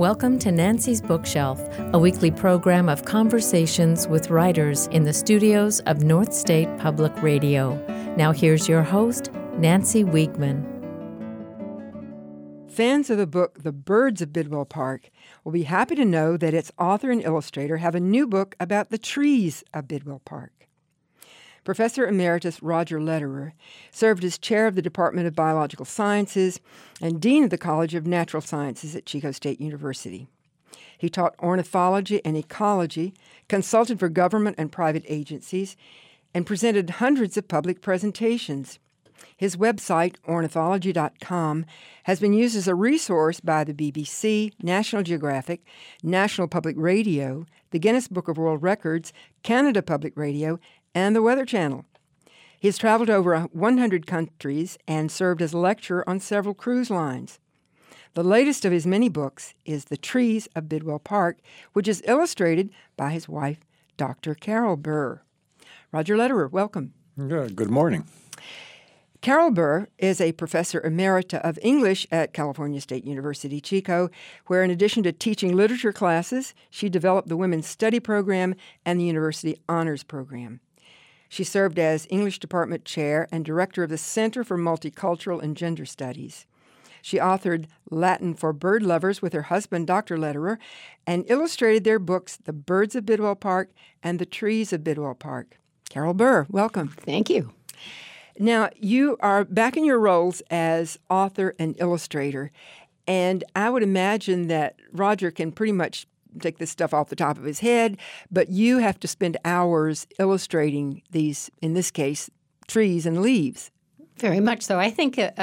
Welcome to Nancy's Bookshelf, a weekly program of conversations with writers in the studios of North State Public Radio. Now here's your host, Nancy Wiegman. Fans of the book The Birds of Bidwell Park will be happy to know that its author and illustrator have a new book about the trees of Bidwell Park. Professor Emeritus Roger Lederer served as chair of the Department of Biological Sciences and dean of the College of Natural Sciences at Chico State University. He taught ornithology and ecology, consulted for government and private agencies, and presented hundreds of public presentations. His website, ornithology.com, has been used as a resource by the BBC, National Geographic, National Public Radio, the Guinness Book of World Records, Canada Public Radio, and the Weather Channel. He has traveled to over 100 countries and served as a lecturer on several cruise lines. The latest of his many books is The Trees of Bidwell Park, which is illustrated by his wife, Dr. Carol Burr. Roger Lederer, welcome. Good morning. Carol Burr is a professor emerita of English at California State University, Chico, where in addition to teaching literature classes, she developed the Women's Study Program and the University Honors Program. She served as English Department Chair and Director of the Center for Multicultural and Gender Studies. She authored Latin for Bird Lovers with her husband, Dr. Lederer, and illustrated their books, The Birds of Bidwell Park and The Trees of Bidwell Park. Carol Burr, welcome. Thank you. Now, you are back in your roles as author and illustrator, and I would imagine that Roger can pretty much take this stuff off the top of his head, but you have to spend hours illustrating these, in this case, trees and leaves. Very much so. I think it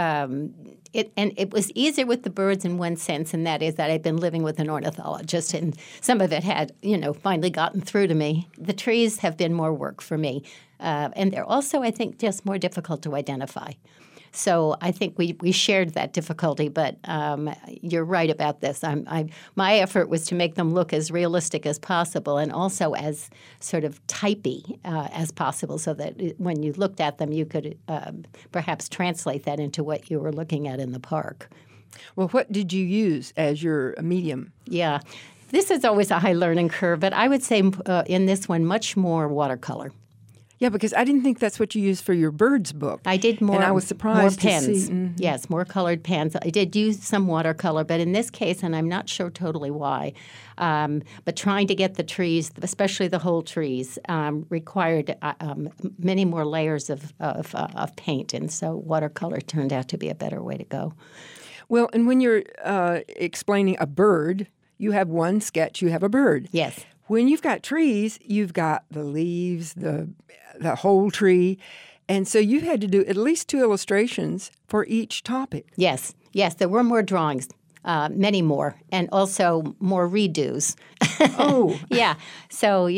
was easier with the birds in one sense, and that is that I'd been living with an ornithologist, and some of it had, finally gotten through to me. The trees have been more work for me, and they're also, I think, just more difficult to identify. So I think we shared that difficulty, but you're right about this. My effort was to make them look as realistic as possible and also as sort of typey as possible so that when you looked at them, you could perhaps translate that into what you were looking at in the park. Well, what did you use as your medium? Yeah. This is always a high learning curve, but I would say in this one, much more watercolor. Yeah, because I didn't think that's what you used for your birds book. I did more. And I was surprised more pens. To see. Mm-hmm. Yes, more colored pens. I did use some watercolor, but in this case, and I'm not sure totally why, but trying to get the trees, especially the whole trees, required many more layers of paint, and so watercolor turned out to be a better way to go. Well, and when you're explaining a bird, you have one sketch, you have a bird. Yes. When you've got trees, you've got the leaves, the whole tree. And so you had to do at least 2 illustrations for each topic. Yes, there were more drawings, many more, and also more redos. Oh. Yeah. So,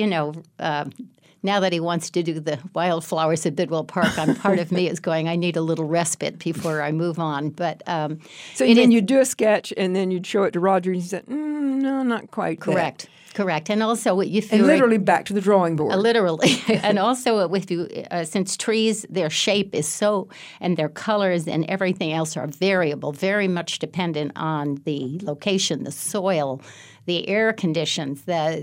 now that he wants to do the wildflowers at Bidwell Park, part of me is going, I need a little respite before I move on. But so then you'd do a sketch, and then you'd show it to Roger, and he said, no, not quite. Correct. And also you feel... And literally back to the drawing board. Literally. And also with you, since trees, their shape is so, and their colors and everything else are variable, very much dependent on the location, the soil, the air conditions.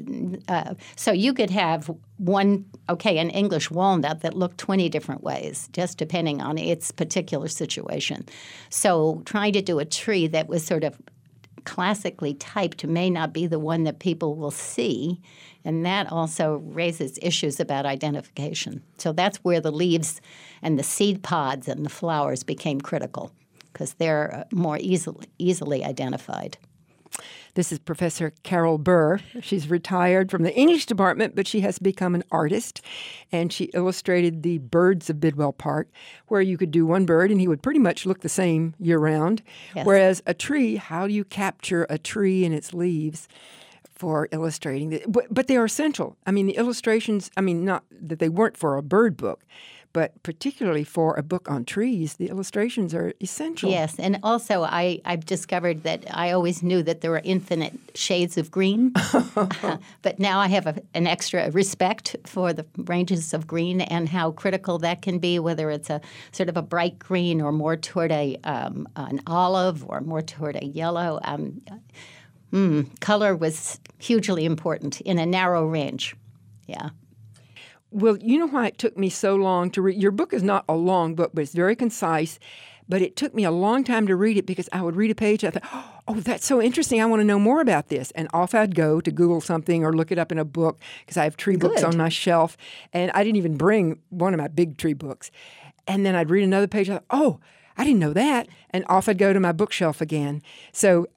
So you could have an English walnut that looked 20 different ways, just depending on its particular situation. So trying to do a tree that was sort of classically typed may not be the one that people will see, and that also raises issues about identification. So that's where the leaves and the seed pods and the flowers became critical because they're more easily identified. This is Professor Carol Burr. She's retired from the English department, but she has become an artist, and she illustrated The Birds of Bidwell Park, where you could do one bird, and he would pretty much look the same year-round. Yes. Whereas a tree, how do you capture a tree and its leaves for illustrating it? But they are essential. I mean, the illustrations, not that they weren't for a bird book, but particularly for a book on trees, the illustrations are essential. Yes, and also I've discovered that I always knew that there were infinite shades of green, but now I have an extra respect for the ranges of green and how critical that can be, whether it's a sort of a bright green or more toward an olive or more toward a yellow. Color was hugely important in a narrow range. Yeah. Well, you know why it took me so long to read? Your book is not a long book, but it's very concise. But it took me a long time to read it because I would read a page. I thought, oh, that's so interesting. I want to know more about this. And off I'd go to Google something or look it up in a book because I have tree books on my shelf. And I didn't even bring one of my big tree books. And then I'd read another page. I thought, oh, I didn't know that. And off I'd go to my bookshelf again. So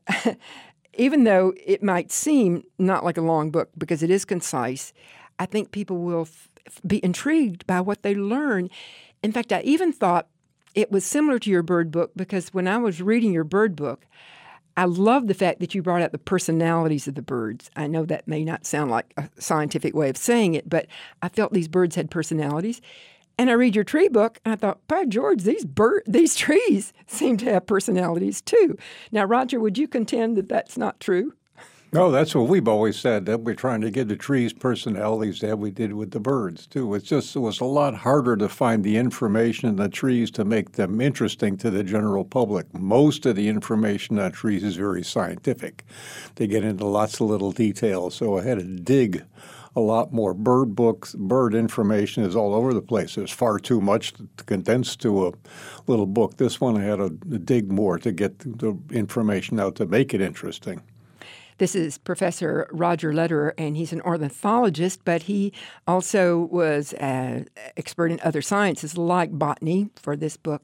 even though it might seem not like a long book because it is concise, I think people will be intrigued by what they learn. In fact, I even thought it was similar to your bird book because when I was reading your bird book, I loved the fact that you brought out the personalities of the birds. I know that may not sound like a scientific way of saying it, but I felt these birds had personalities. And I read your tree book, and I thought, by George, these trees seem to have personalities too. Now, Roger, would you contend that that's not true? No, that's what we've always said, that we're trying to give the trees personalities that we did with the birds, too. It was a lot harder to find the information in the trees to make them interesting to the general public. Most of the information on trees is very scientific. They get into lots of little details, so I had to dig a lot more. Bird books, bird information is all over the place. There's far too much to condense to a little book. This one I had to dig more to get the information out to make it interesting. This is Professor Roger Lederer, and he's an ornithologist, but he also was an expert in other sciences like botany for this book.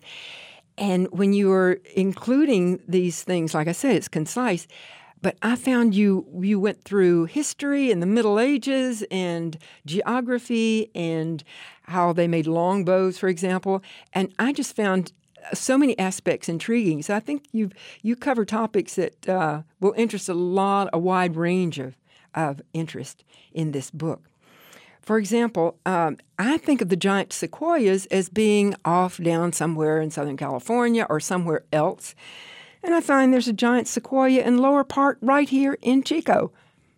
And when you were including these things, like I said, it's concise, but I found you went through history and the Middle Ages and geography and how they made longbows, for example, and I just found so many aspects intriguing. So I think you cover topics that will interest a wide range of interest in this book. For example, I think of the giant sequoias as being off down somewhere in Southern California or somewhere else. And I find there's a giant sequoia in Lower Park right here in Chico.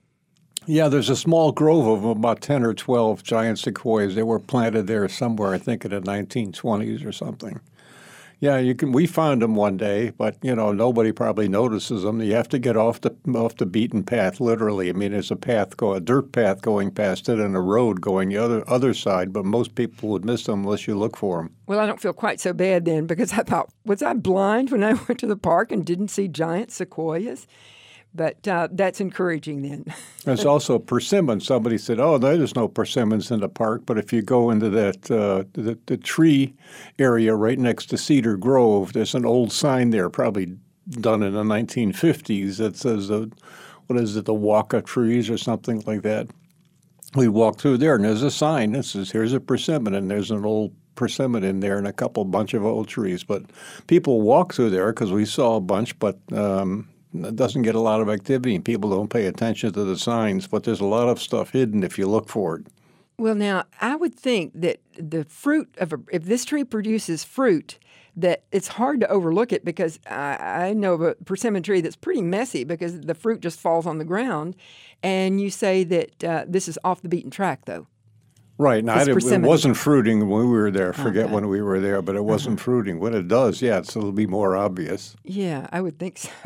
Yeah, there's a small grove of about 10 or 12 giant sequoias. They were planted there somewhere, I think, in the 1920s or something. Yeah, we found them one day, but nobody probably notices them. You have to get off the beaten path, literally. I mean, there's a dirt path going past it, and a road going the other side. But most people would miss them unless you look for them. Well, I don't feel quite so bad then because I thought, was I blind when I went to the park and didn't see giant sequoias? But that's encouraging then. There's also persimmons. Somebody said, oh, there's no persimmons in the park. But if you go into that the tree area right next to Cedar Grove, there's an old sign there, probably done in the 1950s, that says, the Waka trees or something like that. We walk through there, and there's a sign that says, here's a persimmon, and there's an old persimmon in there and a bunch of old trees. But people walk through there because we saw a bunch, but it doesn't get a lot of activity, and people don't pay attention to the signs, but there's a lot of stuff hidden if you look for it. Well, now, I would think that the fruit if this tree produces fruit, that it's hard to overlook it because I know of a persimmon tree that's pretty messy because the fruit just falls on the ground, and you say that this is off the beaten track, though. Right. Now, it wasn't fruiting when we were there. Forget when we were there, but it wasn't fruiting. When it does, it'll be more obvious. Yeah, I would think so.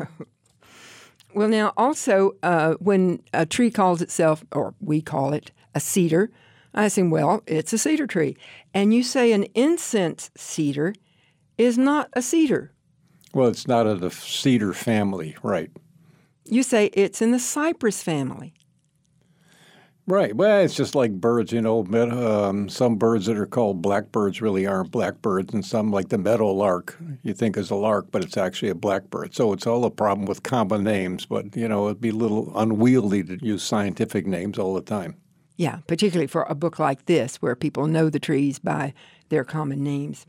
Well, now, also, when a tree calls itself, or we call it, a cedar, I assume, well, it's a cedar tree. And you say an incense cedar is not a cedar. Well, it's not of the cedar family, right. You say it's in the cypress family. Right. Well, it's just like birds, some birds that are called blackbirds really aren't blackbirds, and some, like the meadowlark, you think is a lark, but it's actually a blackbird. So it's all a problem with common names, but, it'd be a little unwieldy to use scientific names all the time. Yeah, particularly for a book like this where people know the trees by their common names.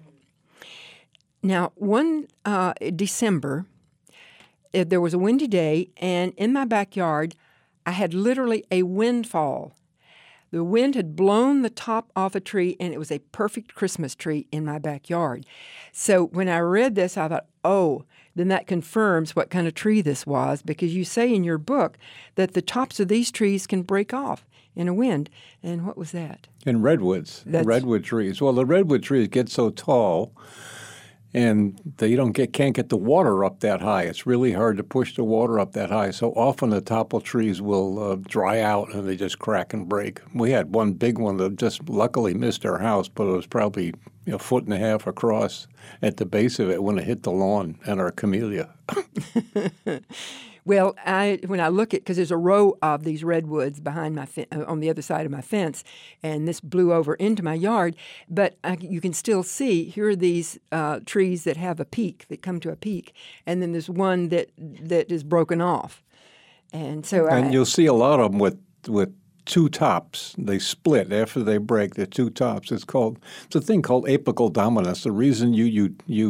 Now, one December, there was a windy day, and in my backyard, I had literally a windfall. The wind had blown the top off a tree, and it was a perfect Christmas tree in my backyard. So when I read this, I thought, oh, then that confirms what kind of tree this was, because you say in your book that the tops of these trees can break off in a wind. And what was that? In redwoods, redwood trees. Well, the redwood trees get so tall, and they can't get the water up that high. It's really hard to push the water up that high. So often the topple trees will dry out and they just crack and break. We had one big one that just luckily missed our house, but it was probably a foot and a half across at the base of it when it hit the lawn and our camellia. Well, when I look at, because there's a row of these redwoods behind my on the other side of my fence, and this blew over into my yard, but you can still see, here are these trees that have a peak, that come to a peak, and then there's one that is broken off. And so you'll see a lot of them with two tops. They split after they break. The two tops. It's a thing called apical dominance. The reason you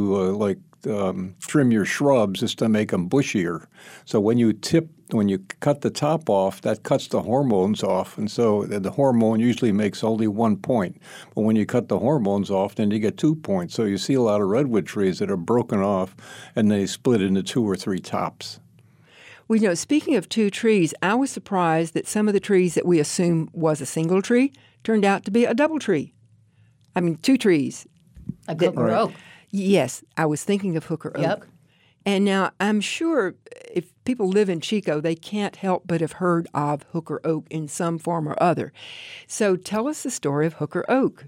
trim your shrubs is to make them bushier. So when you cut the top off, that cuts the hormones off, and so the hormone usually makes only 1 point. But when you cut the hormones off, then you get 2 points. So you see a lot of redwood trees that are broken off, and they split into 2 or 3 tops. Well, speaking of two trees, I was surprised that some of the trees that we assume was a single tree turned out to be a double tree. I mean, 2 trees. A hooker oak. Yes, I was thinking of hooker oak. Yep. And now I'm sure if people live in Chico, they can't help but have heard of hooker oak in some form or other. So tell us the story of hooker oak.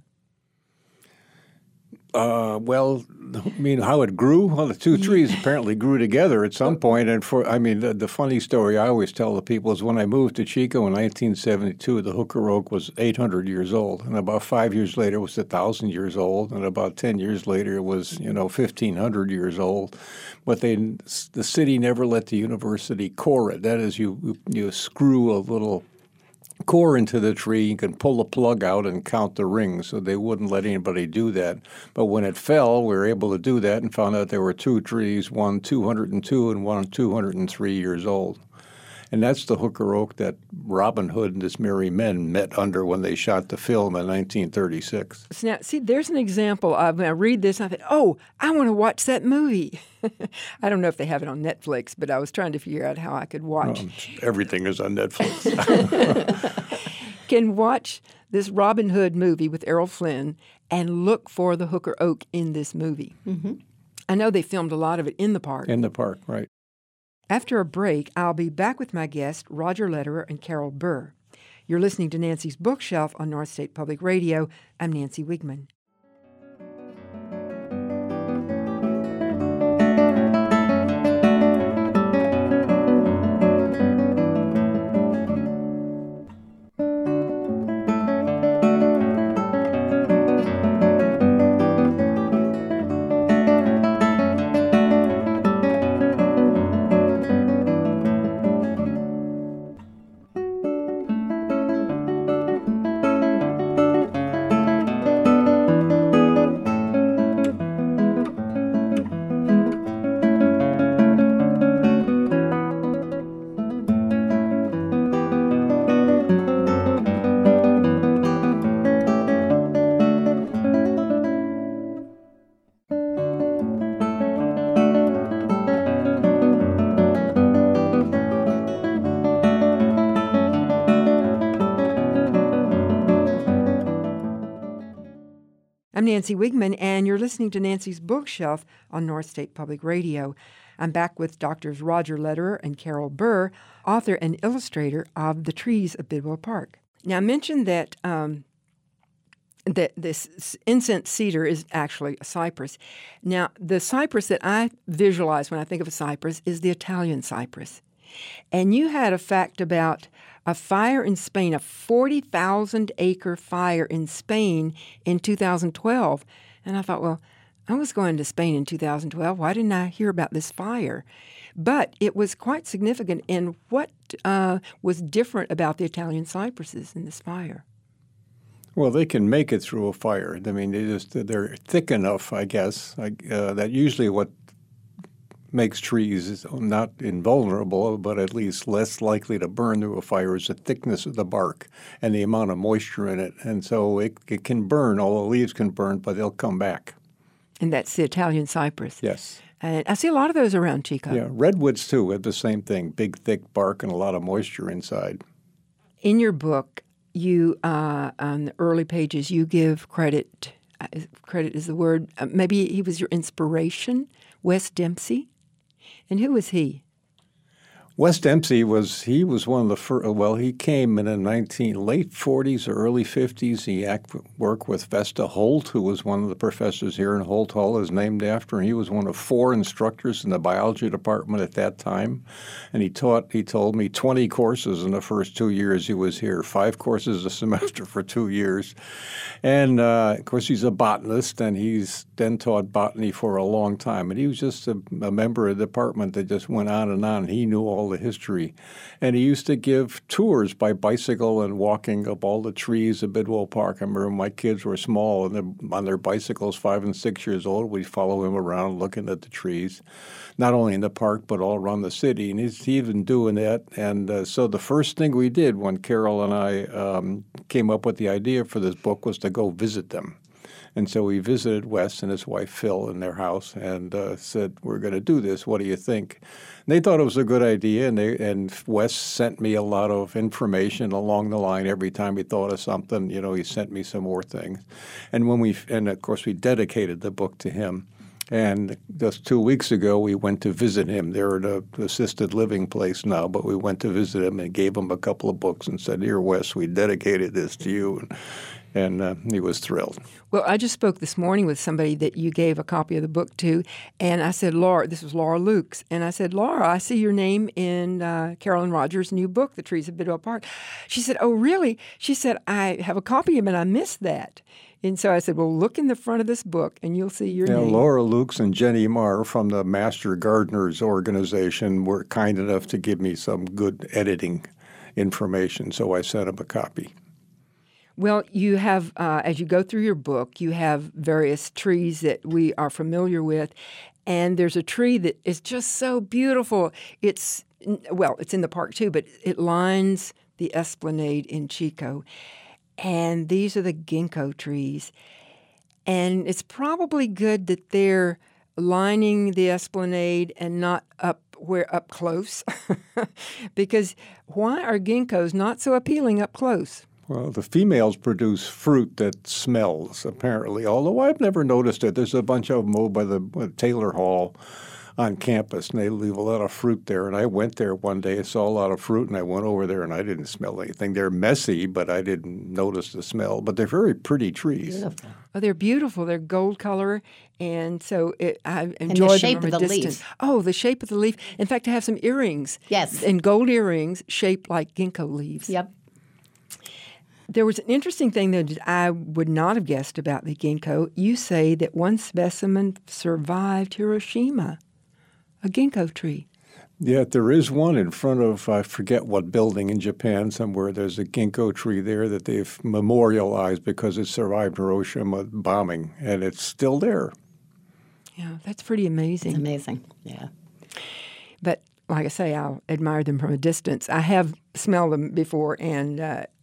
Well, I mean, how it grew? Well, the 2 trees apparently grew together at some point. And the funny story I always tell the people is when I moved to Chico in 1972, the hooker oak was 800 years old. And about 5 years later, it was 1,000 years old. And about 10 years later, it was, 1,500 years old. But the city never let the university core it. That is, you screw a little core into the tree, you can pull the plug out and count the rings, so they wouldn't let anybody do that. But when it fell, we were able to do that and found out there were 2 trees, one 202 and one 203 years old. And that's the hooker oak that Robin Hood and his merry men met under when they shot the film in 1936. So now, see, there's an example of, when I read this, I thought, I want to watch that movie. I don't know if they have it on Netflix, but I was trying to figure out how I could watch. Everything is on Netflix. Can watch this Robin Hood movie with Errol Flynn and look for the hooker oak in this movie. Mm-hmm. I know they filmed a lot of it in the park. In the park, right. After a break, I'll be back with my guests, Roger Lederer and Carol Burr. You're listening to Nancy's Bookshelf on North State Public Radio. I'm Nancy Wigman. I'm Nancy Wigman, and you're listening to Nancy's Bookshelf on North State Public Radio. I'm back with Drs. Roger Lederer and Carol Burr, author and illustrator of The Trees of Bidwell Park. Now, I mentioned that this incense cedar is actually a cypress. Now, the cypress that I visualize when I think of a cypress is the Italian cypress. And you had a fact about a fire in Spain, a 40,000-acre fire in Spain in 2012. And I thought, well, I was going to Spain in 2012. Why didn't I hear about this fire? But it was quite significant in what was different about the Italian cypresses in this fire. Well, they can make it through a fire. I mean, they're thick enough, I guess, that usually what makes trees not invulnerable, but at least less likely to burn through a fire is the thickness of the bark and the amount of moisture in it. And so it can burn, all the leaves can burn, but they'll come back. And that's the Italian cypress. Yes. And I see a lot of those around Chico. Yeah, redwoods too have the same thing, big, thick bark and a lot of moisture inside. In your book, you on the early pages, you give credit credit is the word, maybe he was your inspiration, Wes Dempsey. And who was he? Wes Dempsey was one of the first. Well, he came in the late 40s or early 50s. He worked with Vesta Holt, who was one of the professors here, and Holt Hall is named after him. He was one of 4 instructors in the biology department at that time, and he told me, 20 courses in the first 2 years he was here, 5 courses a semester for 2 years. And, of course, he's a botanist, and he's then taught botany for a long time. And he was just a member of the department that just went on, and he knew all the history. And he used to give tours by bicycle and walking up all the trees at Bidwell Park. I remember my kids were small, and on their bicycles, 5 and 6 years old, we'd follow him around looking at the trees, not only in the park, but all around the city. And he's been doing that. And so the first thing we did when Carol and I came up with the idea for this book was to go visit them. And so we visited Wes and his wife Phil in their house and said, "We're going to do this. What do you think?" And they thought it was a good idea, and Wes sent me a lot of information along the line. Every time he thought of something, he sent me some more things. And of course we dedicated the book to him. And just 2 weeks ago, we went to visit him. They're at an assisted living place now, but we went to visit him and gave him a couple of books and said, "Here, Wes, we dedicated this to you." And he was thrilled. Well, I just spoke this morning with somebody that you gave a copy of the book to, and I said, Laura, this was Laura Lukes, and I said, "Laura, I see your name in Carolyn Rogers' new book, The Trees of Bidwell Park." She said, "Oh, really?" She said, "I have a copy of it, and I missed that." And so I said, "Well, look in the front of this book, and you'll see your name." Laura Lukes and Jenny Marr from the Master Gardeners organization were kind enough to give me some good editing information, so I sent them a copy. Well, you have, as you go through your book, you have various trees that we are familiar with, and there's a tree that is just so beautiful. It's in the park too, but it lines the esplanade in Chico, and these are the ginkgo trees. And it's probably good that they're lining the esplanade and not up close, because why are ginkgos not so appealing up close? Well, the females produce fruit that smells, apparently, although I've never noticed it. There's a bunch of them over by the Taylor Hall on campus, and they leave a lot of fruit there. And I went there one day and saw a lot of fruit, and I went over there, and I didn't smell anything. They're messy, but I didn't notice the smell. But they're very pretty trees. Beautiful. Oh, they're beautiful. They're gold color, and so I enjoy them from a distance. Oh, the shape of the leaf. In fact, I have some earrings. Yes. And gold earrings shaped like ginkgo leaves. Yep. There was an interesting thing that I would not have guessed about the ginkgo. You say that one specimen survived Hiroshima, a ginkgo tree. Yeah, there is one in front of, I forget what building in Japan somewhere. There's a ginkgo tree there that they've memorialized because it survived Hiroshima bombing, and it's still there. Yeah, that's pretty amazing. It's amazing, yeah. But like I say, I'll admire them from a distance. I have smelled them before, and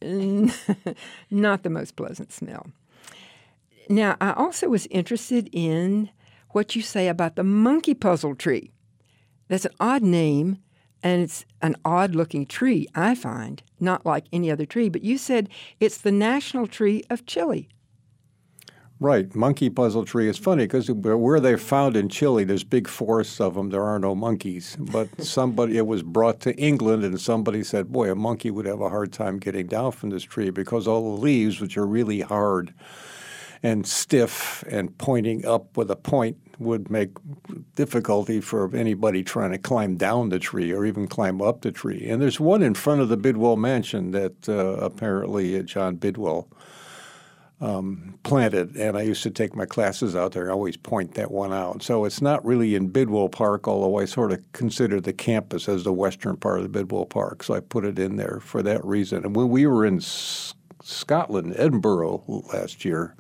not the most pleasant smell. Now, I also was interested in what you say about the monkey puzzle tree. That's an odd name, and it's an odd-looking tree, I find, not like any other tree. But you said it's the national tree of Chile. Right. Monkey puzzle tree. It's funny because where they're found in Chile, there's big forests of them. There are no monkeys. But it was brought to England, and somebody said, boy, a monkey would have a hard time getting down from this tree because all the leaves, which are really hard and stiff and pointing up with a point, would make difficulty for anybody trying to climb down the tree or even climb up the tree. And there's one in front of the Bidwell Mansion that apparently John Bidwell planted, and I used to take my classes out there. I always point that one out. So it's not really in Bidwell Park, although I sort of consider the campus as the western part of the Bidwell Park. So I put it in there for that reason. And when we were in Scotland, Edinburgh last year,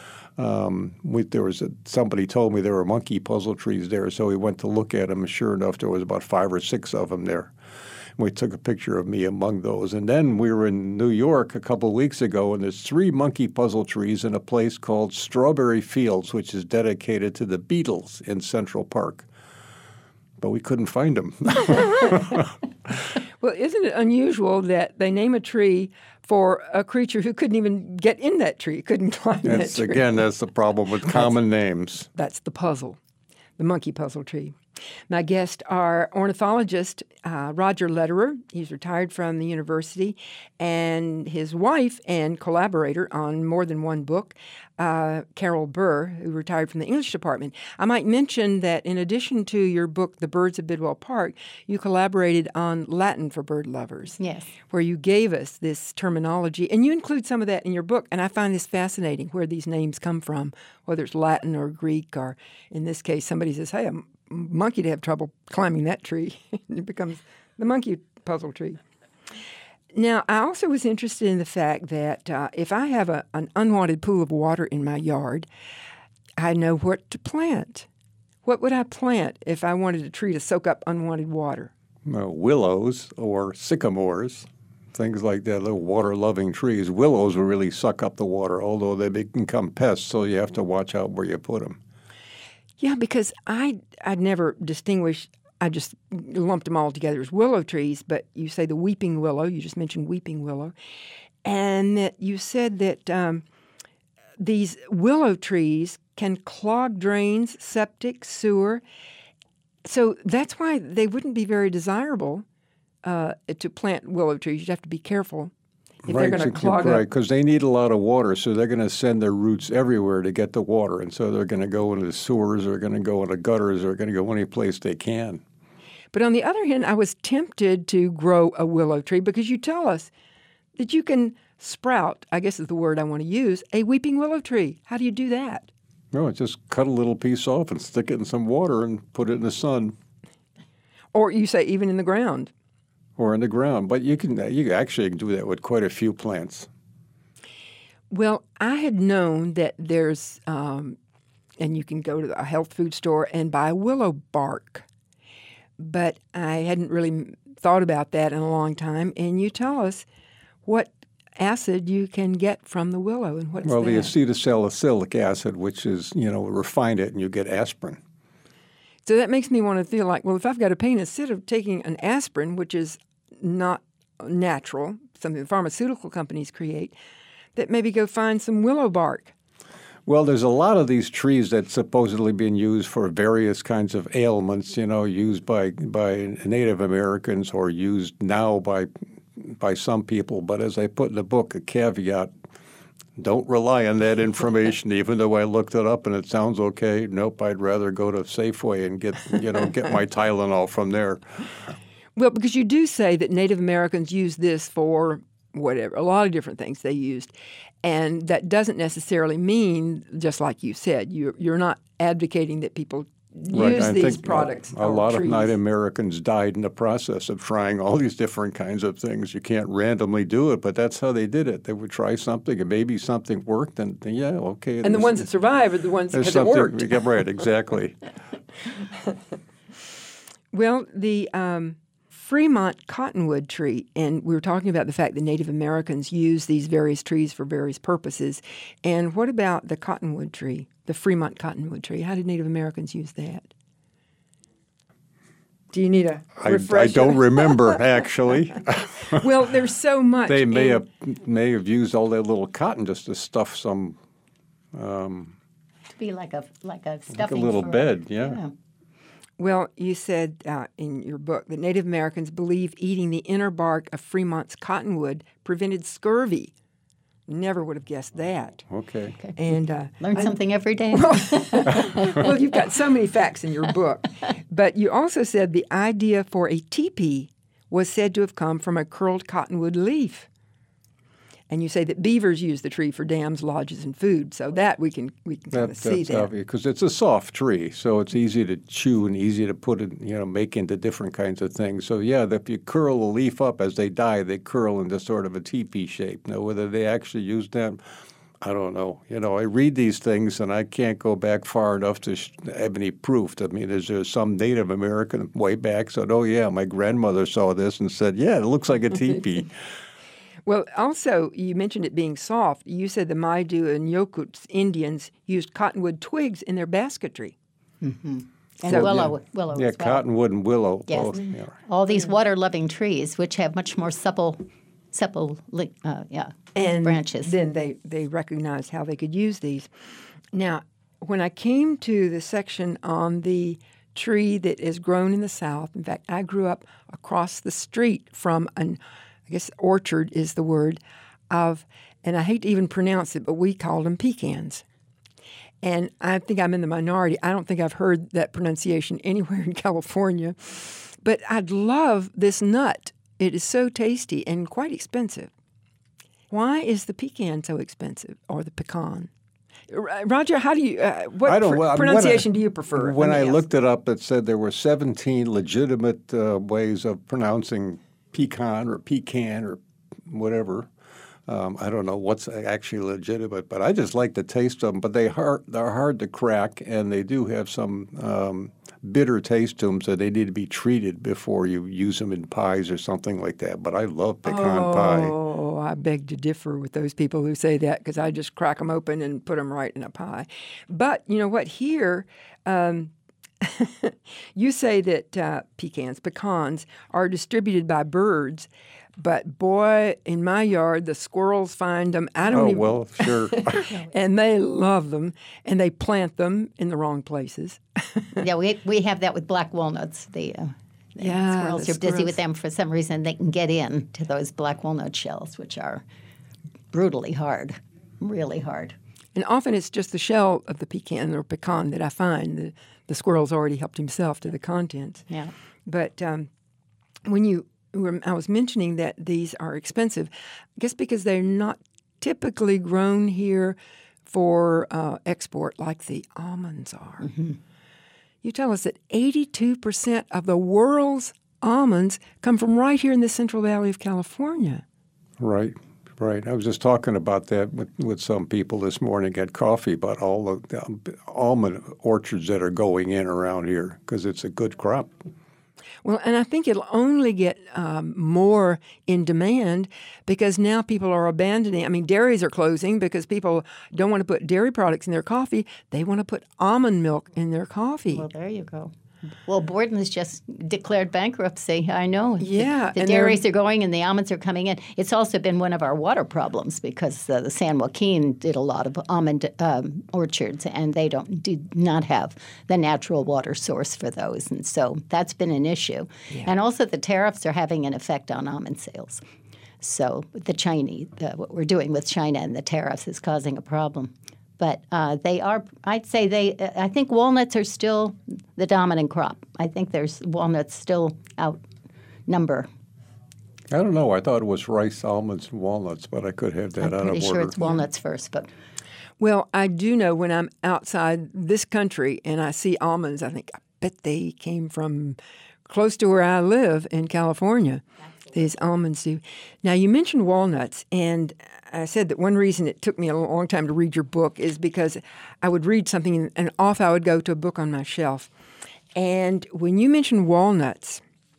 somebody told me there were monkey puzzle trees there, so we went to look at them, and sure enough, there was about 5 or 6 of them there. We took a picture of me among those. And then we were in New York a couple of weeks ago, and there's 3 monkey puzzle trees in a place called Strawberry Fields, which is dedicated to the Beatles in Central Park. But we couldn't find them. Well, isn't it unusual that they name a tree for a creature who couldn't even get in that tree, couldn't climb that tree? Again, that's the problem with common names. That's the puzzle, the monkey puzzle tree. My guests are ornithologist Roger Lederer. He's retired from the university, and his wife and collaborator on more than one book, Carol Burr, who retired from the English department. I might mention that in addition to your book, The Birds of Bidwell Park, you collaborated on Latin for Bird Lovers. Yes. Where you gave us this terminology, and you include some of that in your book, and I find this fascinating, where these names come from, whether it's Latin or Greek, or in this case, somebody says, hey, monkey to have trouble climbing that tree. It becomes the monkey puzzle tree. Now, I also was interested in the fact that if I have an unwanted pool of water in my yard, I know what to plant. What would I plant if I wanted a tree to soak up unwanted water? Willows or sycamores, things like that, little water-loving trees. Willows will really suck up the water, although they become pests, so you have to watch out where you put them. Yeah, because I'd never distinguished, I just lumped them all together as willow trees, but you say the weeping willow, you just mentioned weeping willow, and that you said that these willow trees can clog drains, septic, sewer, so that's why they wouldn't be very desirable to plant willow trees. You'd have to be careful. If they're going to clog up. Because they need a lot of water, so they're going to send their roots everywhere to get the water. And so they're going to go into the sewers, they're going to go into gutters, they're going to go any place they can. But on the other hand, I was tempted to grow a willow tree because you tell us that you can sprout, I guess is the word I want to use, a weeping willow tree. How do you do that? No, just cut a little piece off and stick it in some water and put it in the sun. Or you say even in the ground. Or in the ground, but you actually can do that with quite a few plants. Well, I had known that there's, and you can go to a health food store and buy willow bark, but I hadn't really thought about that in a long time. And you tell us what acid you can get from the willow and what's the that? acetylsalicylic acid, which is, refine it and you get aspirin. So that makes me want to feel like, well, if I've got a pain, instead of taking an aspirin, which is not natural, something the pharmaceutical companies create, that maybe go find some willow bark. Well, there's a lot of these trees that's supposedly being used for various kinds of ailments, used by Native Americans or used now by some people. But as I put in the book, a caveat, don't rely on that information, even though I looked it up and it sounds okay. Nope, I'd rather go to Safeway and get my Tylenol from there. Well, because you do say that Native Americans use this for whatever, a lot of different things they used. And that doesn't necessarily mean, just like you said, you're not advocating that people use these products. A lot of Native Americans died in the process of trying all these different kinds of things. You can't randomly do it, but that's how they did it. They would try something, and maybe something worked, and yeah, okay. And the ones that survive are the ones that it worked. Right, exactly. Well, the Fremont cottonwood tree, and we were talking about the fact that Native Americans use these various trees for various purposes. And what about the cottonwood tree, the Fremont cottonwood tree? How did Native Americans use that? Do you need a refresher? I don't remember, actually. Well, there's so much. They may have used all that little cotton just to stuff some. To be like a stuffing. Like a little bed, yeah. Well, you said in your book that Native Americans believe eating the inner bark of Fremont's cottonwood prevented scurvy. Never would have guessed that. Okay. And learn something every day. Well, you've got so many facts in your book. But you also said the idea for a teepee was said to have come from a curled cottonwood leaf. And you say that beavers use the tree for dams, lodges, and food. So that we can kind of see that. That's obvious because it's a soft tree, so it's easy to chew and easy to put it, make into different kinds of things. So yeah, if you curl a leaf up as they die, they curl into sort of a teepee shape. Now, whether they actually used them, I don't know. I read these things and I can't go back far enough to have any proof. I mean, is there some Native American way back said, "Oh yeah, my grandmother saw this and said, yeah, it looks like a teepee." Well, also, you mentioned it being soft. You said the Maidu and Yokuts Indians used cottonwood twigs in their basketry. Mm-hmm. And So, willow yeah, as well. cottonwood and willow. Yes. Both, yeah. All these water-loving trees, which have much more supple And branches. then they recognized how they could use these. Now, when I came to the section on the tree that is grown in the South, in fact, I grew up across the street from I guess orchard is the word, and I hate to even pronounce it, but we called them pecans. And I think I'm in the minority. I don't think I've heard that pronunciation anywhere in California. But I'd love this nut. It is so tasty and quite expensive. Why is the pecan so expensive, or the pecan? Roger, how do you? What pronunciation do you prefer? When I looked it up, it said there were 17 legitimate ways of pronouncing pecan or whatever. I don't know what's actually legitimate, but I just like the taste of them. But they're hard to crack, and they do have some bitter taste to them, so they need to be treated before you use them in pies or something like that. But I love pecan pie. Oh, I beg to differ with those people who say that, because I just crack them open and put them right in a pie. But you know what? Here, you say that pecans are distributed by birds. But boy, in my yard, the squirrels find them. Well, sure. And they love them, and they plant them in the wrong places. Yeah, we have that with black walnuts. The squirrels are busy with them for some reason. They can get in to those black walnut shells, which are brutally hard, really hard. And often it's just the shell of the pecan or pecan that I find. The squirrel's already helped himself to the contents. Yeah. But I was mentioning that these are expensive, I guess because they're not typically grown here for export like the almonds are. Mm-hmm. You tell us that 82% of the world's almonds come from right here in the Central Valley of California. Right. I was just talking about that with some people this morning at coffee about all the almond orchards that are going in around here because it's a good crop. Well, and I think it'll only get more in demand because now people are abandoning. Dairies are closing because people don't want to put dairy products in their coffee. They want to put almond milk in their coffee. Well, there you go. Well, Borden's just declared bankruptcy. I know. Yeah. The dairies are going and the almonds are coming in. It's also been one of our water problems because the San Joaquin did a lot of almond orchards, and they did not have the natural water source for those. And so that's been an issue. Yeah. And also the tariffs are having an effect on almond sales. So what we're doing with China and the tariffs is causing a problem. But I think walnuts are still the dominant crop. I think walnuts still outnumber. I don't know. I thought it was rice, almonds, and walnuts, but I could have that out of order. I'm pretty sure it's walnuts first. But well, I do know when I'm outside this country and I see almonds, I think, I bet they came from close to where I live in California. These almonds do. Now, you mentioned walnuts, and I said that one reason it took me a long time to read your book is because I would read something, and off I would go to a book on my shelf. And when you mentioned walnuts,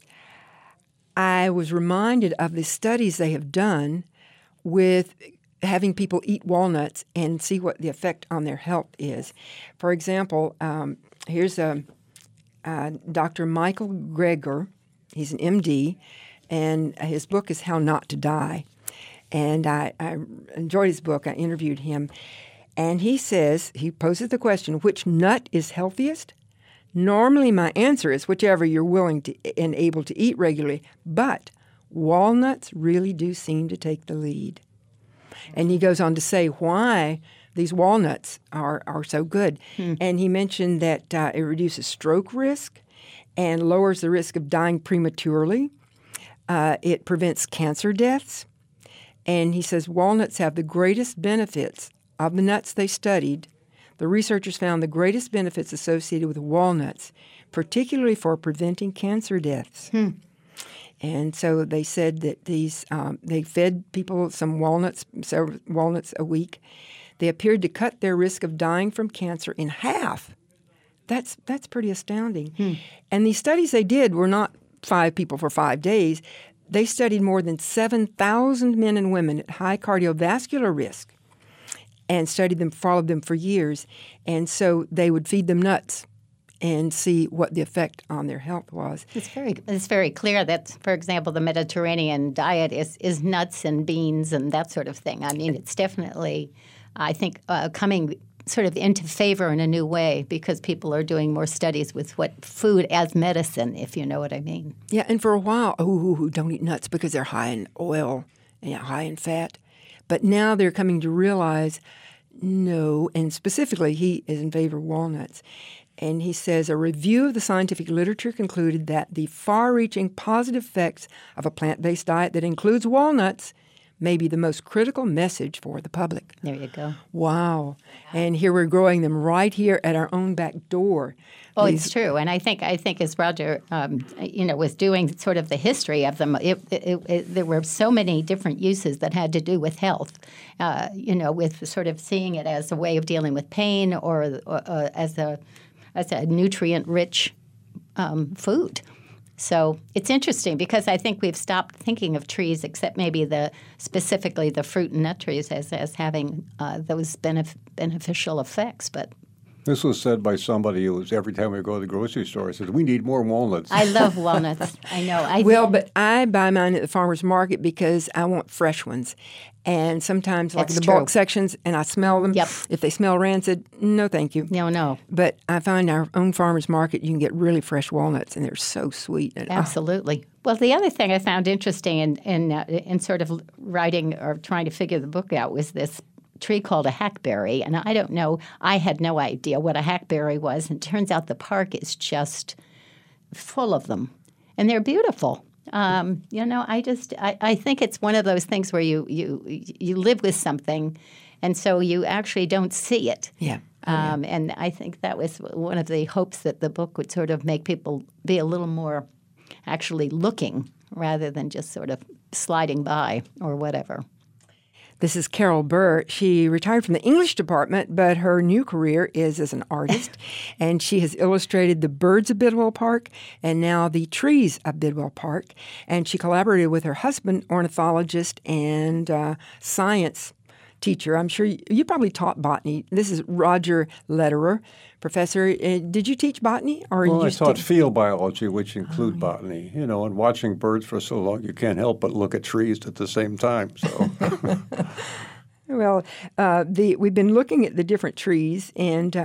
I was reminded of the studies they have done with having people eat walnuts and see what the effect on their health is. For example, here's Dr. Michael Greger. He's an MD. And his book is How Not to Die. And I enjoyed his book. I interviewed him. And he poses the question, which nut is healthiest? Normally my answer is whichever you're willing to and able to eat regularly. But walnuts really do seem to take the lead. And he goes on to say why these walnuts are so good. And he mentioned that it reduces stroke risk and lowers the risk of dying prematurely. It prevents cancer deaths. And he says walnuts have the greatest benefits of the nuts they studied. The researchers found the greatest benefits associated with walnuts, particularly for preventing cancer deaths. And so they said that they fed people some several walnuts a week. They appeared to cut their risk of dying from cancer in half. That's pretty astounding. And these studies they did were not 5 people for 5 days. They studied more than 7,000 men and women at high cardiovascular risk and followed them for years. And so they would feed them nuts and see what the effect on their health was. It's very clear that, for example, the Mediterranean diet is nuts and beans and that sort of thing. I mean, it's definitely, I think, coming sort of into favor in a new way because people are doing more studies with what food as medicine, if you know what I mean. Yeah, and for a while, don't eat nuts because they're high in oil and high in fat. But now they're coming to realize, no, and specifically he is in favor of walnuts. And he says, a review of the scientific literature concluded that the far-reaching positive effects of a plant-based diet that includes walnuts may be the most critical message for the public. There you go. Wow. And here we're growing them right here at our own back door. Oh, it's true. And I think as Roger, was doing sort of the history of them, there were so many different uses that had to do with health, with sort of seeing it as a way of dealing with pain or as a nutrient-rich food. So it's interesting because I think we've stopped thinking of trees, except maybe specifically the fruit and nut trees, as having those beneficial effects. But this was said by somebody who was, every time we go to the grocery store, says, we need more walnuts. I love walnuts. I know. But I buy mine at the farmer's market because I want fresh ones. And sometimes, like the bulk sections, and I smell them. Yep. If they smell rancid, no thank you. No. But I find our own farmer's market, you can get really fresh walnuts, and they're so sweet. And, absolutely. Well, the other thing I found interesting in sort of writing or trying to figure the book out was this tree called a hackberry. And I don't know, I had no idea what a hackberry was. And it turns out the park is just full of them. And they're beautiful. I think it's one of those things where you live with something, and so you actually don't see it. Yeah. And I think that was one of the hopes that the book would sort of make people be a little more actually looking rather than just sort of sliding by or whatever. This is Carol Burr. She retired from the English department, but her new career is as an artist, and she has illustrated the birds of Bidwell Park and now the trees of Bidwell Park. And she collaborated with her husband, ornithologist and science teacher. I'm sure you probably taught botany. This is Roger Lederer, professor. Did you teach botany? I taught field biology, which include botany. And watching birds for so long, you can't help but look at trees at the same time. So, Well, we've been looking at the different trees, and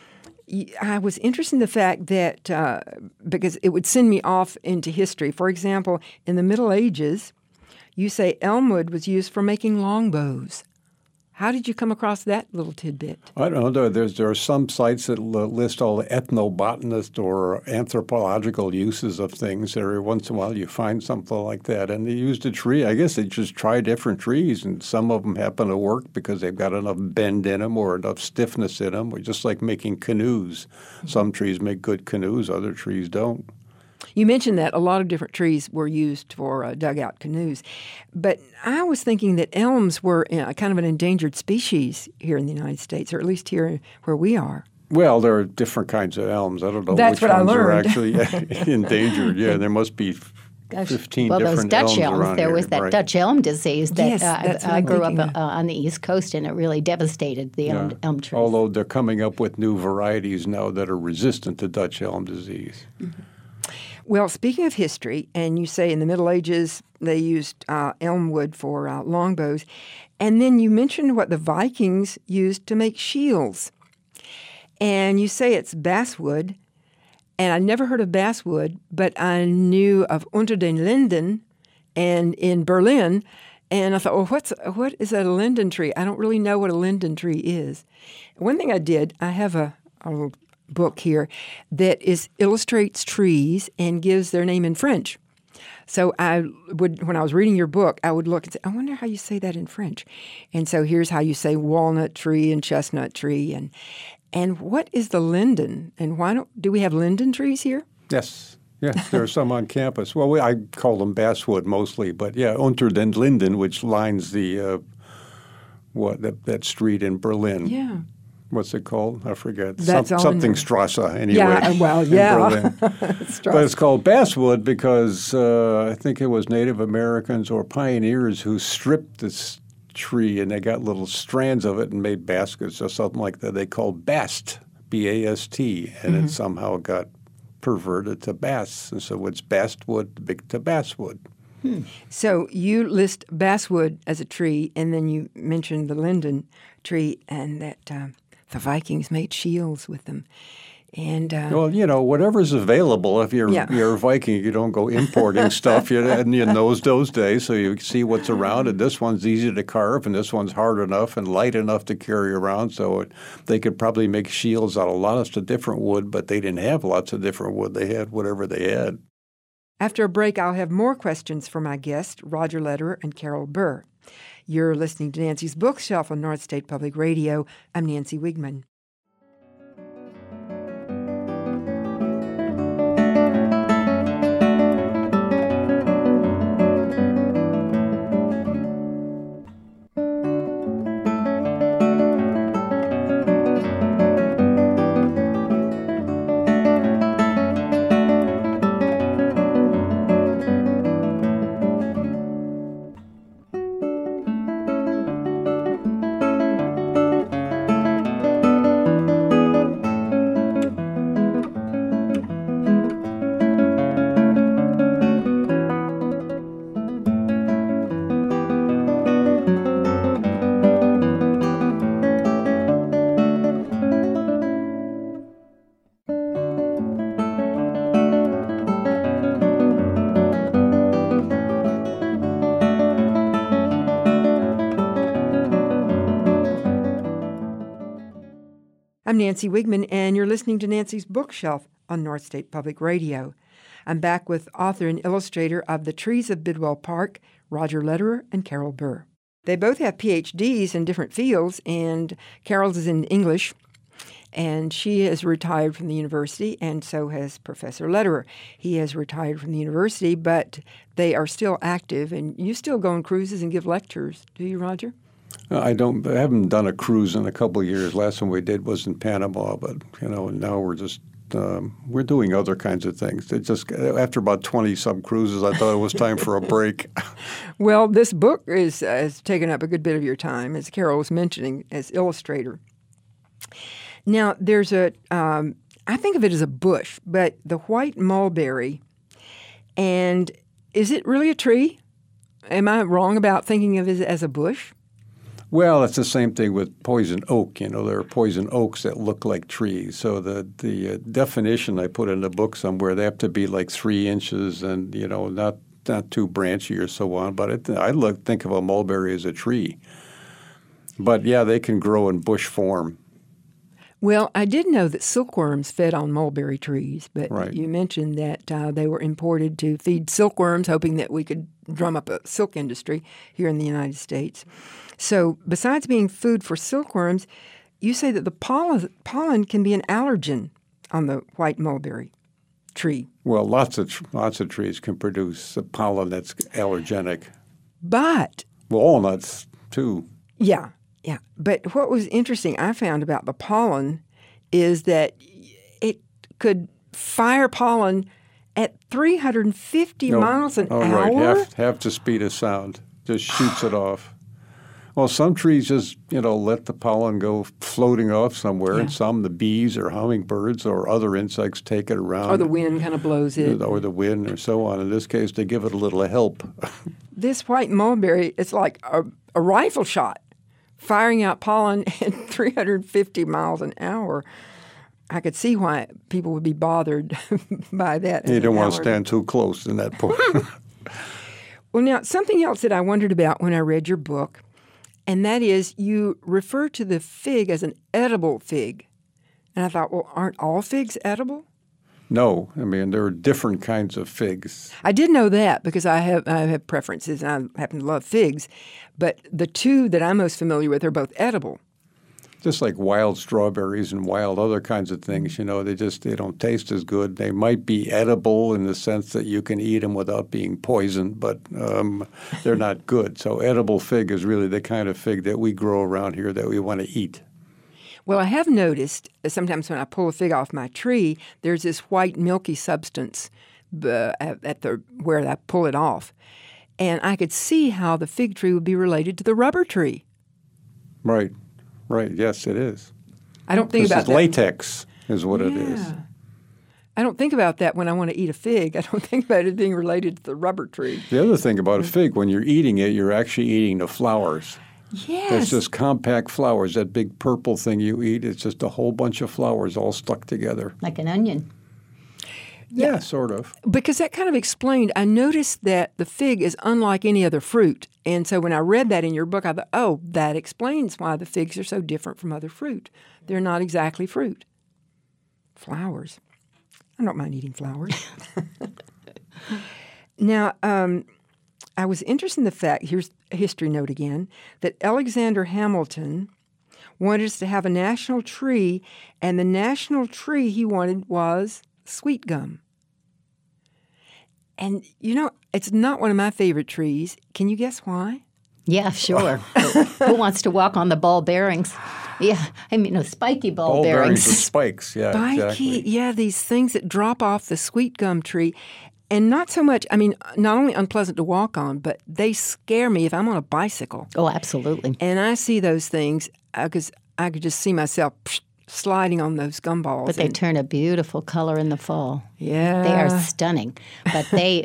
I was interested in the fact that because it would send me off into history. For example, in the Middle Ages, you say elmwood was used for making longbows. How did you come across that little tidbit? I don't know. There are some sites that list all the ethnobotanist or anthropological uses of things. Every once in a while you find something like that. And they used a tree. I guess they just try different trees, and some of them happen to work because they've got enough bend in them or enough stiffness in them, or just like making canoes. Some trees make good canoes, other trees don't. You mentioned that a lot of different trees were used for dugout canoes. But I was thinking that elms were kind of an endangered species here in the United States, or at least here where we are. Well, there are different kinds of elms. I don't know which ones are actually endangered. Yeah, there must be 15 different elms around here. Well, those Dutch elms, there was that Dutch elm disease that yes, I grew up on the East Coast, and it really devastated the elm trees. Although they're coming up with new varieties now that are resistant to Dutch elm disease. Mm-hmm. Well, speaking of history, and you say in the Middle Ages they used elm wood for longbows, and then you mentioned what the Vikings used to make shields. And you say it's basswood, and I never heard of basswood, but I knew of Unter den Linden and in Berlin, and I thought, well, what is a linden tree? I don't really know what a linden tree is. One thing I did, I have a book here that illustrates trees and gives their name in French. So when I was reading your book, I would look and say, I wonder how you say that in French. And so here's how you say walnut tree and chestnut tree. And what is the linden? And do we have linden trees here? Yes, there are some on campus. Well, I call them basswood mostly, but yeah, Unter den Linden, which lines the that street in Berlin. Yeah. What's it called? I forget. Something Strasse, anyway. Yeah, well, yeah. In Berlin. But it's called basswood because I think it was Native Americans or pioneers who stripped this tree, and they got little strands of it and made baskets or something like that. They called bast, B-A-S-T, and it somehow got perverted to bass. And so it's basswood to basswood. So you list basswood as a tree, and then you mentioned the linden tree, and that the Vikings made shields with them. And well, whatever's available. If you're a Viking, you don't go importing stuff. And in those days, so you see what's around. And this one's easy to carve, and this one's hard enough and light enough to carry around. So they could probably make shields out of lots of different wood, but they didn't have lots of different wood. They had whatever they had. After a break, I'll have more questions for my guests, Roger Lederer and Carol Burr. You're listening to Nancy's Bookshelf on North State Public Radio. I'm Nancy Wigman. I'm Nancy Wigman, and you're listening to Nancy's Bookshelf on North State Public Radio. I'm back with author and illustrator of The Trees of Bidwell Park, Roger Lederer and Carol Burr. They both have PhDs in different fields, and Carol's is in English, and she has retired from the university, and so has Professor Lederer. He has retired from the university, but they are still active, and you still go on cruises and give lectures, do you, Roger? I haven't done a cruise in a couple of years. Last one we did was in Panama, but now we're just we're doing other kinds of things. It just after about 20-some cruises, I thought it was time for a break. Well, this book has taken up a good bit of your time, as Carol was mentioning, as illustrator. Now, there's I think of it as a bush, but the white mulberry, and is it really a tree? Am I wrong about thinking of it as a bush? Well, it's the same thing with poison oak. There are poison oaks that look like trees. So the definition I put in the book somewhere, they have to be like 3 inches and, not too branchy or so on. But I think of a mulberry as a tree. But, yeah, they can grow in bush form. Well, I did know that silkworms fed on mulberry trees, but right. You mentioned that they were imported to feed silkworms, hoping that we could drum up a silk industry here in the United States. So besides being food for silkworms, you say that the pollen can be an allergen on the white mulberry tree. Well, lots of trees can produce pollen that's allergenic. But walnuts, too. Yeah. But what was interesting I found about the pollen is that it could fire pollen at 350 miles an hour. Right, half the speed of sound. Just shoots it off. Well, some trees just, let the pollen go floating off somewhere, and some, the bees or hummingbirds or other insects, take it around. Or the wind kind of blows it. Or the wind or so on. In this case, they give it a little help. This white mulberry, it's like a rifle shot, firing out pollen at 350 miles an hour. I could see why people would be bothered by that. You don't want to stand too close in that point. Well, now, something else that I wondered about when I read your book, and that is you refer to the fig as an edible fig. And I thought, well, aren't all figs edible? No. There are different kinds of figs. I did know that because I have preferences, and I happen to love figs. But the two that I'm most familiar with are both edible. Just like wild strawberries and wild other kinds of things, they don't taste as good. They might be edible in the sense that you can eat them without being poisoned, but they're not good. So edible fig is really the kind of fig that we grow around here that we want to eat. Well, I have noticed sometimes when I pull a fig off my tree, there's this white milky substance where I pull it off. And I could see how the fig tree would be related to the rubber tree. Right. Yes, it is. I don't think this about is that. latex is what it is. Yeah. I don't think about that when I want to eat a fig. I don't think about it being related to the rubber tree. The other thing about a fig, when you're eating it, you're actually eating the flowers. Yes. It's just compact flowers. That big purple thing you eat, it's just a whole bunch of flowers all stuck together. Like an onion. Yeah, sort of. Because that kind of explained, I noticed that the fig is unlike any other fruit. And so when I read that in your book, I thought, oh, that explains why the figs are so different from other fruit. They're not exactly fruit. Flowers. I don't mind eating flowers. Now, I was interested in the fact, here's a history note again, that Alexander Hamilton wanted us to have a national tree, and the national tree he wanted was sweet gum. And, you know, it's not one of my favorite trees. Can you guess why? Yeah, sure. Who wants to walk on the ball bearings? Yeah, I mean, no, spiky ball bearings. with spikes, yeah, Spiky, exactly. yeah, these things that drop off the sweet gum tree. And not so much, I mean, not only unpleasant to walk on, but they scare me if I'm on a bicycle. Oh, absolutely. And I see those things because I could just see myself sliding on those gumballs. But they turn a beautiful color in the fall. Yeah. They are stunning. But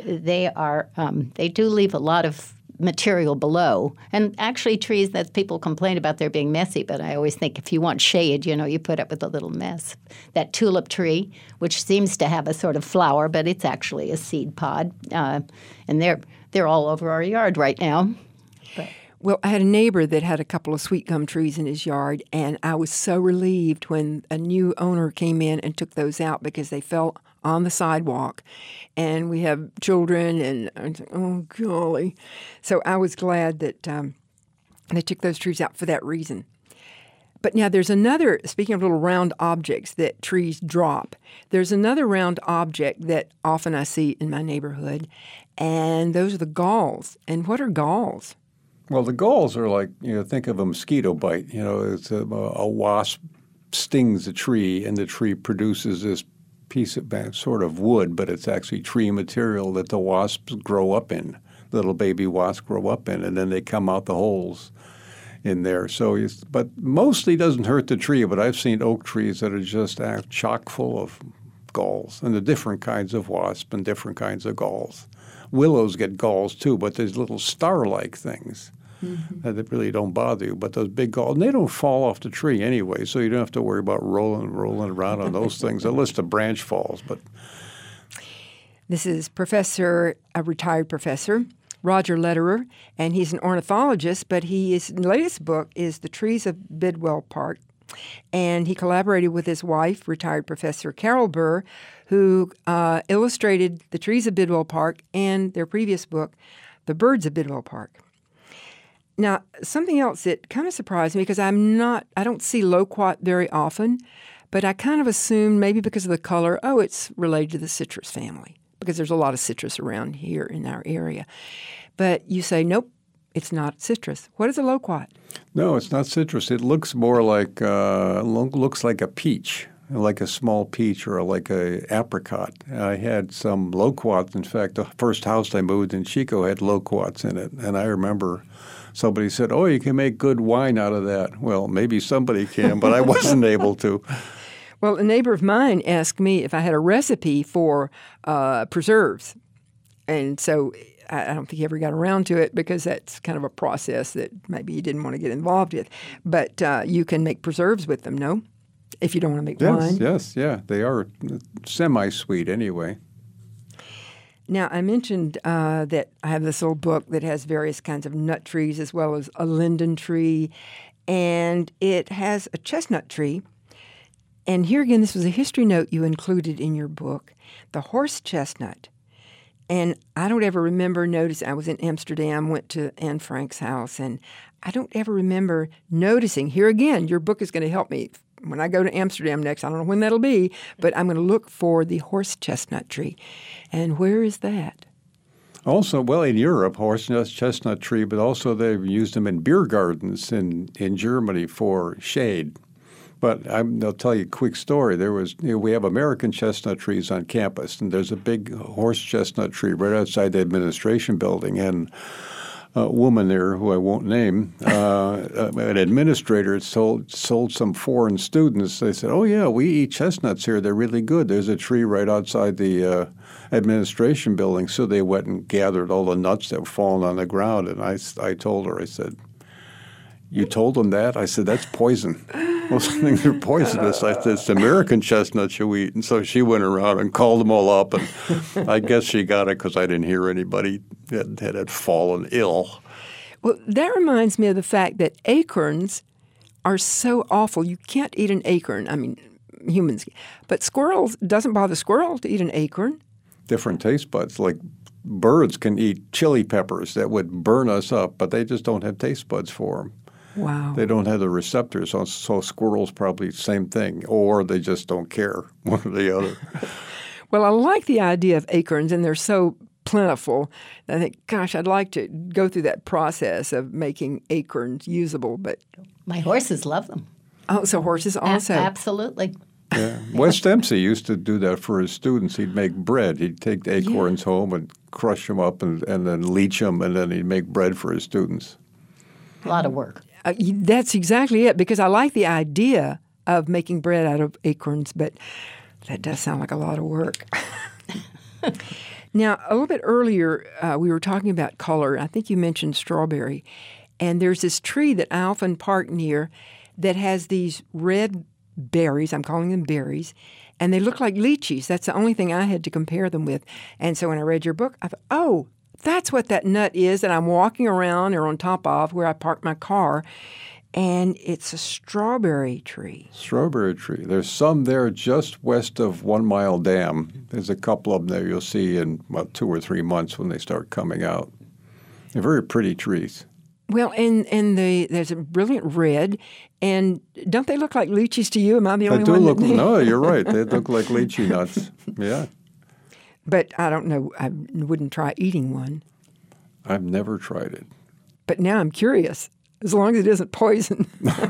they do leave a lot of material below. And actually trees that people complain about they're being messy, but I always think if you want shade, you know, you put up with a little mess. That tulip tree, which seems to have a sort of flower, but it's actually a seed pod. And they're all over our yard right now. Well, I had a neighbor that had a couple of sweet gum trees in his yard, and I was so relieved when a new owner came in and took those out because they fell on the sidewalk. And we have children, and I was like, oh, golly. So I was glad that they took those trees out for that reason. But now there's another, speaking of little round objects that trees drop, there's another round object that often I see in my neighborhood, and those are the galls. And what are galls? Well, the galls are like, think of a mosquito bite. It's a wasp stings a tree, and the tree produces this piece of sort of wood, but it's actually tree material that the wasps grow up in. Little baby wasps grow up in, and then they come out the holes in there. But mostly doesn't hurt the tree, but I've seen oak trees that are just chock full of galls, and the different kinds of wasps and different kinds of galls. Willows get galls too, but there's little star-like things that really don't bother you. But those big galls, and they don't fall off the tree anyway, so you don't have to worry about rolling around on those things unless the branch falls. But this is a retired professor, Roger Lederer, and he's an ornithologist, but his latest book is The Trees of Bidwell Park. And he collaborated with his wife, retired Professor Carol Burr, who illustrated The Trees of Bidwell Park and their previous book, The Birds of Bidwell Park. Now, something else that kind of surprised me, because I don't see loquat very often, but I kind of assumed maybe because of the color, it's related to the citrus family, because there's a lot of citrus around here in our area. But you say, nope, it's not citrus. What is a loquat? No, it's not citrus. It looks more like looks like a peach, like a small peach or like a apricot. I had some loquats. In fact, the first house I moved in Chico had loquats in it, and I remember somebody said, "Oh, you can make good wine out of that." Well, maybe somebody can, but I wasn't able to. Well, a neighbor of mine asked me if I had a recipe for preserves, and so I don't think he ever got around to it because that's kind of a process that maybe he didn't want to get involved with. But you can make preserves with them, no? If you don't want to make wine. Yes, yeah. They are semi-sweet anyway. Now, I mentioned that I have this little book that has various kinds of nut trees as well as a linden tree, and it has a chestnut tree. And here again, this was a history note you included in your book, the horse chestnut. And I don't ever remember noticing, I was in Amsterdam, went to Anne Frank's house, and I don't ever remember noticing, here again, your book is going to help me. When I go to Amsterdam next, I don't know when that'll be, but I'm going to look for the horse chestnut tree. And where is that? Also, well, in Europe, horse chestnut tree, but also they've used them in beer gardens in Germany for shade. But I'll tell you a quick story. We have American chestnut trees on campus, and there's a big horse chestnut tree right outside the administration building. And woman there who I won't name, an administrator sold some foreign students. They said, "Oh yeah, we eat chestnuts here. They're really good. There's a tree right outside the administration building." So they went and gathered all the nuts that were falling on the ground. And I told her, I said, "You told them that?" I said, "That's poison. Those things are poisonous." I said, "It's American chestnuts you eat." And so she went around and called them all up. And I guess she got it because I didn't hear anybody that had fallen ill. Well, that reminds me of the fact that acorns are so awful. You can't eat an acorn. I mean, humans. But squirrels, doesn't bother squirrel to eat an acorn. Different taste buds. Like birds can eat chili peppers that would burn us up, but they just don't have taste buds for them. Wow. They don't have the receptors, so squirrels probably the same thing, or they just don't care, one or the other. Well, I like the idea of acorns, and they're so plentiful. I think, gosh, I'd like to go through that process of making acorns usable. But My horses love them. oh, so horses also. Absolutely. Yeah. Wes Dempsey used to do that for his students. He'd make bread. He'd take the acorns home and crush them up and then leach them, and then he'd make bread for his students. A lot of work. That's exactly it, because I like the idea of making bread out of acorns, but that does sound like a lot of work. Now, a little bit earlier, we were talking about color. I think you mentioned strawberry. And there's this tree that I often park near that has these red berries. I'm calling them berries. And they look like lychees. That's the only thing I had to compare them with. And so when I read your book, I thought, oh, that's what that nut is that I'm walking around or on top of where I park my car. And it's a strawberry tree. Strawberry tree. There's some there just west of 1 Mile Dam. There's a couple of them there you'll see in about 2 or 3 months when they start coming out. They're very pretty trees. Well, and there's a brilliant red, and don't they look like lychees to you? Am I the only one? No, you're right. They look like lychee nuts. Yeah. But I don't know. I wouldn't try eating one. I've never tried it. But now I'm curious, as long as it isn't poison.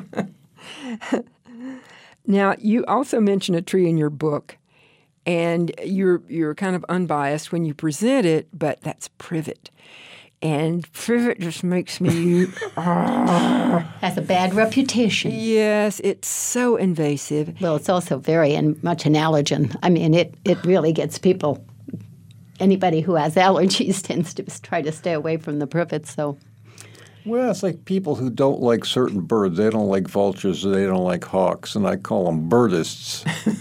Now, you also mention a tree in your book, and you're kind of unbiased when you present it, but that's privet. And privet just makes me... Has a bad reputation. Yes, it's so invasive. Well, it's also very much an allergen. I mean, it really gets people. Anybody who has allergies tends to try to stay away from the privet, so... Well, it's like people who don't like certain birds. They don't like vultures or they don't like hawks, and I call them birdists,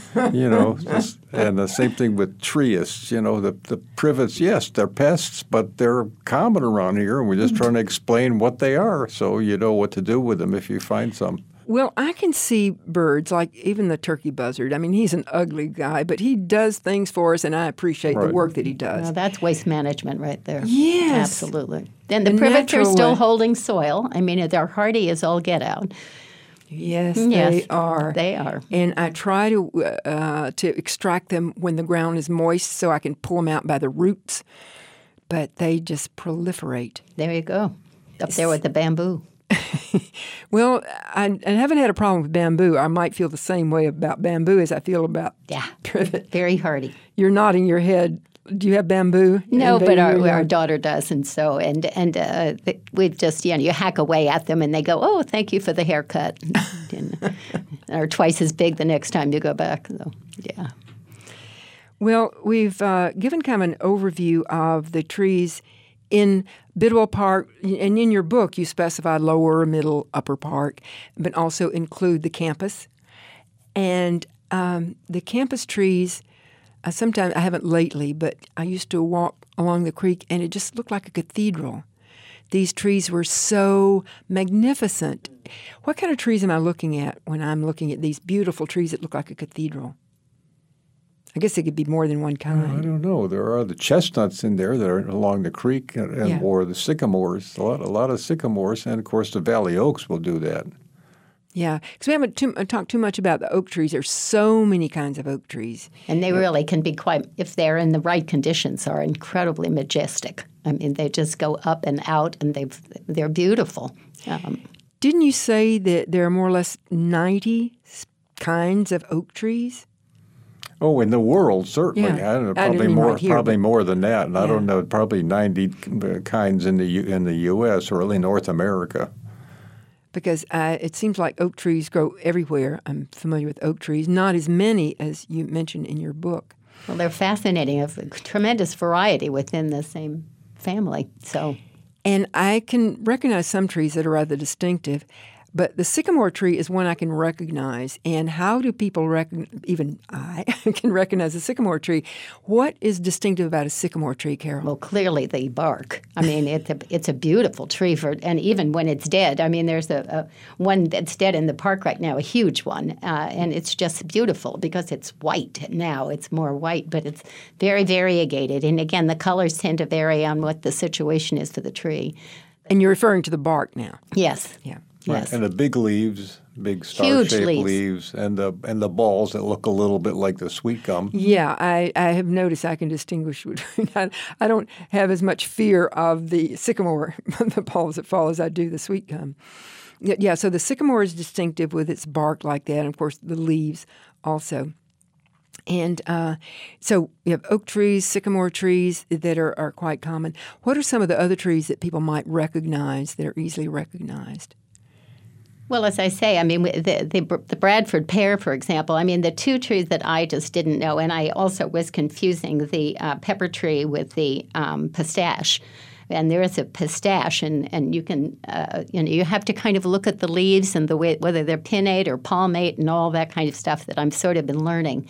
and the same thing with treeists. The privets, yes, they're pests, but they're common around here, and we're just trying to explain what they are so you know what to do with them if you find some. Well, I can see birds, like even the turkey buzzard. I mean, he's an ugly guy, but he does things for us, and I appreciate the work that he does. Well, that's waste management right there. Yes. Absolutely. Then the privets are still holding soil. I mean, they're hardy as all get out. Yes, they are. They are. And I try to extract them when the ground is moist so I can pull them out by the roots, but they just proliferate. There you go. Up there with the bamboo. Well, I haven't had a problem with bamboo. I might feel the same way about bamboo as I feel about privet. Very hardy. You're nodding your head. Do you have bamboo? No, but our daughter does, and so we just you hack away at them, and they go, "Oh, thank you for the haircut," and are twice as big the next time you go back. So, yeah. Well, we've given kind of an overview of the trees in Bidwell Park, and in your book you specify lower, middle, upper park, but also include the campus. And the campus trees, sometimes, I haven't lately, but I used to walk along the creek and it just looked like a cathedral. These trees were so magnificent. What kind of trees am I looking at when I'm looking at these beautiful trees that look like a cathedral? I guess it could be more than one kind. I don't know. There are the chestnuts in there that are along the creek, or the sycamores. A lot of sycamores, and of course the valley oaks will do that. Yeah, because we haven't talked too much about the oak trees. There's so many kinds of oak trees, and they really can be quite, if they're in the right conditions, are incredibly majestic. I mean, they just go up and out, and they're beautiful. Didn't you say that there are more or less 90 kinds of oak trees? Oh, in the world, certainly. Yeah. I don't know, I didn't probably mean more, right here, probably but- more than that. And I Yeah. don't know, probably 90 kinds in the U.S. or in North America. Because it seems like oak trees grow everywhere. I'm familiar with oak trees, not as many as you mentioned in your book. Well, they're fascinating, of a tremendous variety within the same family. So, And I can recognize some trees that are rather distinctive, but the sycamore tree is one I can recognize. And how do people even I can recognize a sycamore tree? What is distinctive about a sycamore tree, Carol? well, clearly the bark. I mean, it's a beautiful tree and even when it's dead. I mean, there's a one that's dead in the park right now, a huge one, and it's just beautiful because it's white now. It's more white, but it's very variegated. And again, the colors tend to vary on what the situation is for the tree. And you're referring to the bark now. Yes. Yeah. Yes. And the big leaves, big Huge star-shaped leaves. leaves, and the balls that look a little bit like the sweet gum. Yeah, I have noticed I can distinguish between I don't have as much fear of the sycamore, the balls that fall, as I do the sweet gum. Yeah, so the sycamore is distinctive with its bark like that, and of course the leaves also. And so you have oak trees, sycamore trees that are quite common. What are some of the other trees that people might recognize that are easily recognized? Well, as I say, I mean, the Bradford pear, for example, I mean, the two trees that I just didn't know, and I also was confusing the pepper tree with the pistache. And there is a pistache, and you can, you have to kind of look at the leaves and the way, whether they're pinnate or palmate and all that kind of stuff that I've sort of been learning.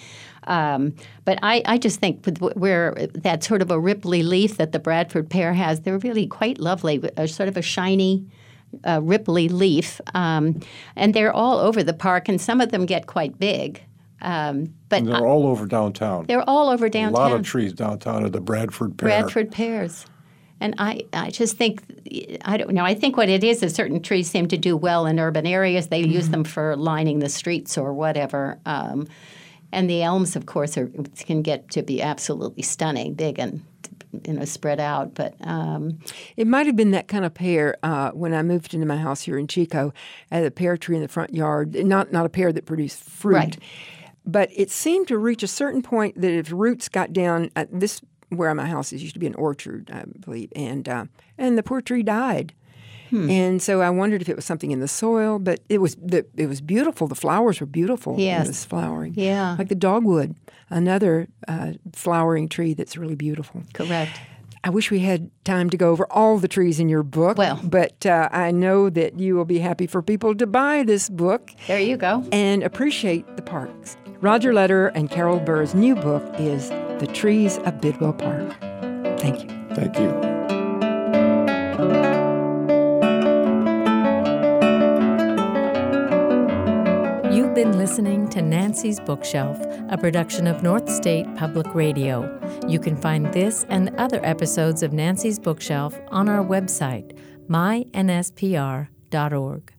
But I just think where that sort of a ripply leaf that the Bradford pear has, they're really quite lovely, sort of a shiny, ripply leaf. And they're all over the park, and some of them get quite big. But And they're all over downtown. they're all over A downtown. lot of trees downtown are the Bradford pear. Bradford pears. And I just think, I don't know, I think what it is certain trees seem to do well in urban areas. They use them for lining the streets or whatever. And the elms, of course, can get to be absolutely stunning, big and spread out. But It might have been that kind of pear when I moved into my house here in Chico. I had a pear tree in the front yard, not a pear that produced fruit. Right. But it seemed to reach a certain point that if roots got down, where my house is used to be an orchard, I believe, and the poor tree died. And so I wondered if it was something in the soil, but it was beautiful. The flowers were beautiful. Yes. It was flowering. Yeah. Like the dogwood, another flowering tree that's really beautiful. correct. I wish we had time to go over all the trees in your book. Well. But I know that you will be happy for people to buy this book There you go. and appreciate the parks. Roger Lederer and Carol Burr's new book is The Trees of Bidwell Park. Thank you. Thank you. You've been listening to Nancy's Bookshelf, a production of North State Public Radio. You can find this and other episodes of Nancy's Bookshelf on our website, mynspr.org.